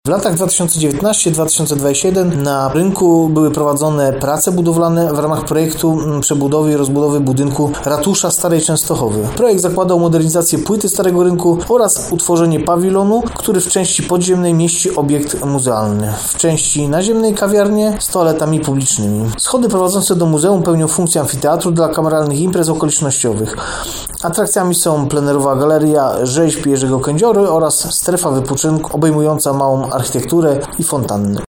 W latach 2019-2021 na rynku były prowadzone prace budowlane w ramach projektu przebudowy i rozbudowy budynku Ratusza Starej Częstochowy. Projekt zakładał modernizację płyty Starego Rynku oraz utworzenie pawilonu, który w części podziemnej mieści obiekt muzealny. W części naziemnej kawiarnię z toaletami publicznymi. Schody prowadzące do muzeum pełnią funkcję amfiteatru dla kameralnych imprez okolicznościowych. Atrakcjami są plenerowa galeria rzeźb Jerzego Kędziory oraz strefa wypoczynku obejmująca małą architekturę i fontanny.